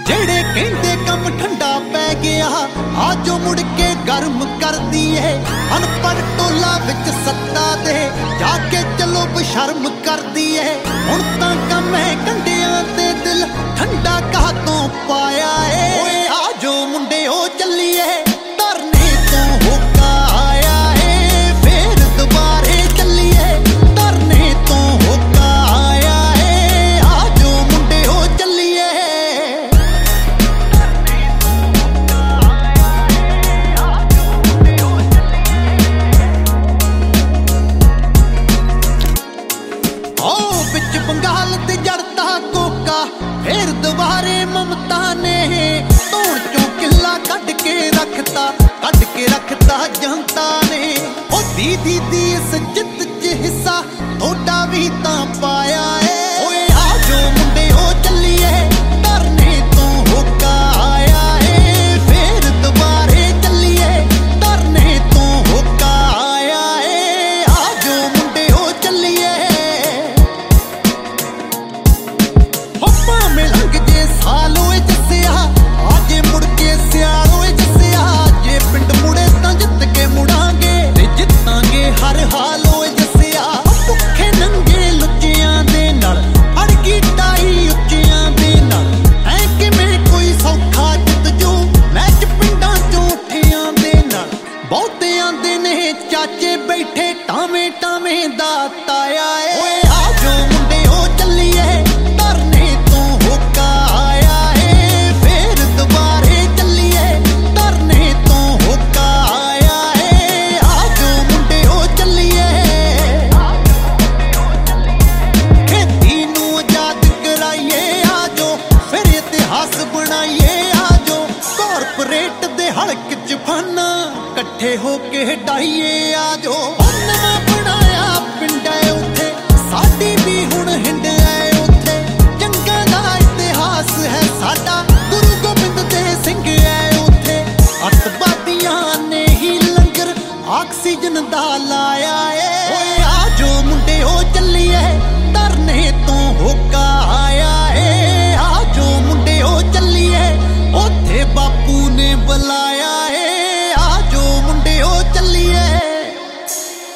ਜਿਹੜੇ ਕਹਿੰਦੇ ਕੰਮ ਠੰਡਾ ਪੈ ਗਿਆ ਆਜੋ ਮੁੜ ਕੇ ਗਰਮ ਕਰਦੀ ਏ ਅਨਪੜ ਟੋਲਾ ਵਿੱਚ ਸੱਤਾ ਦੇ ਜਾ ਕੇ ਚਲੋ ਬਸ਼ਰਮ ਕਰਦੀ ਏ ਹੁਣ ਤਾਂ ਕੰਮ ਹੈ ਕੰਡਿਆਂ ਤੇ ਦਿਲ ਠੰਡਾ ਕਾਹਤੋਂ ਪਾਇਆ ਏ ਓਏ ਆਜੋ ਮੁੰਡਿਓ ਚੱਲੀਏ ਧਰਨੇ ਤੋਂ ਹੋਕਾ ਆਇਆ ਏ ਫੇਰ ਦੁਬਾਰੇ ਚੱਲੀਏ ਧਰਨੇ ਤੋਂ ਹੋਕਾ ਆਇਆ ਏ ਆਜੋ ਮੁੰਡਿਓ ਚੱਲੀਏ ਵਿੱਚ ਬੰਗਾਲ ਤੇ ਜੜਦਾ ਕੋਕਾ ਫੇਰ ਦੁਬਾਰੇ ਮਮਤਾ ਨੇ ਧੌਣ ਚੋਂ ਕਿੱਲਾ ਕੱਢ ਕੇ ਰੱਖਤਾ ਜਨਤਾ ਨੇ ਉਹ ਦੀਦੀ ਦੀ ਇਸ ਜਿੱਤ 'ਚ ਹਿੱਸਾ ਤੁਹਾਡਾ ਵੀ ਤਾਂ ਪਾਇਆ ਏ ਓਏ ਆਜੋ ਮੁੰਡਿਓ ਚੱਲੀਏ ਧਰਨੇ ਤੋਂ ਹੋਕਾ ਆਇਆ ਏ ਫੇਰ ਦੁਬਾਰੇ ਚੱਲੀਏ ਧਰਨੇ ਤੋਂ ਹੋਕਾ ਆਇਆ ਏ ਆਜੋ ਮੁੰਡਿਓ ਚੱਲੀਏ ਭਾਵੇਂ ਲੰਘ ਜੇ ਸਾਲ ਓਏ ਜੱਸਿਆ ਆਜੇ ਮੁੜ ਕੇ ਸਿਆਲ ਓਏ ਜੱਸਿਆ ਜੇ ਪਿੰਡ ਮੁੜੇ ਤਾਂ ਜਿੱਤ ਕੇ ਮੁੜਾਂਗੇ ਤੇ ਜਿੱਤਾਂਗੇ ਹਰ ਹਾਲ ਓਏ ਜੱਸਿਆ ਭੁੱਖੇ ਨੰਗੇ ਲੁੱਚਿਆਂ ਦੇ ਨਾਲ ਅੜ ਗਈ ਟਾਈ ਉੱਚਿਆਂ ਦੇ ਨਾਲ ਐ ਕਿਵੇਂ ਕੋਈ ਸੌਖਾ ਜਿੱਤ ਜੂ ਮੈਚ ਪਿੰਡਾਂ ਚੋਂ ਉੱਠਿਆਂ ਦੇ ਨਾਲ ਬਹੁਤੇ ਆਂਦੇ ਨੇ ਚਾਚੇ ਬੈਠੇ ਟਾਵੇਂ ਟਾਵੇਂ ਦਾ ਤਾਇਆ ਏ ਓਏ ਆਜੋ ਮੁੰਡਿਓ ਚੱਲੀਏ ਧਰਨੇ ਤੋਂ ਹੋਕਾ ਆਇਆ ਏ ਫੇਰ ਦੁਬਾਰੇ ਚੱਲੀਏ ਧਰਨੇ ਤੋਂ ਹੋਕਾ ਆਇਆ ਏ ਆਜੋ ਮੁੰਡਿਓ ਚੱਲੀਏ ਖੇਤੀ ਨੂੰ ਆਜ਼ਾਦ ਕਰਾਈਏ ਆਜੋ ਫਿਰ ਇਤਿਹਾਸ ਬਣਾਈਏ ਆਜੋ ਕਾਰਪੋਰੇਟ ਦੇ ਹਲਕ 'ਚ ਫਾਨਾ ਇਕੱਠੇ ਹੋ ਕੇ ਹਟਾਈਏ ਆਜੋ ਨਵਾਂ ਬਣਾਇਆ ਪਿੰਡ ਏ ਉੱਥੇ ਸਾਡੀ ਵੀ ਹੁਣ ਹਿੰਡ ਏ ਉੱਥੇ ਜੰਗਾਂ ਦਾ ਇਤਿਹਾਸ ਹੈ ਸਾਡਾ ਗੁਰੂ ਗੋਬਿੰਦ ਦੇ ਸਿੰਘ ਏ ਉੱਥੇ ਅੱਤਵਾਦੀਆਂ ਨੇ ਹੀ ਲੰਗਰ ਆਕਸੀਜਨ ਦਾ ਲਾ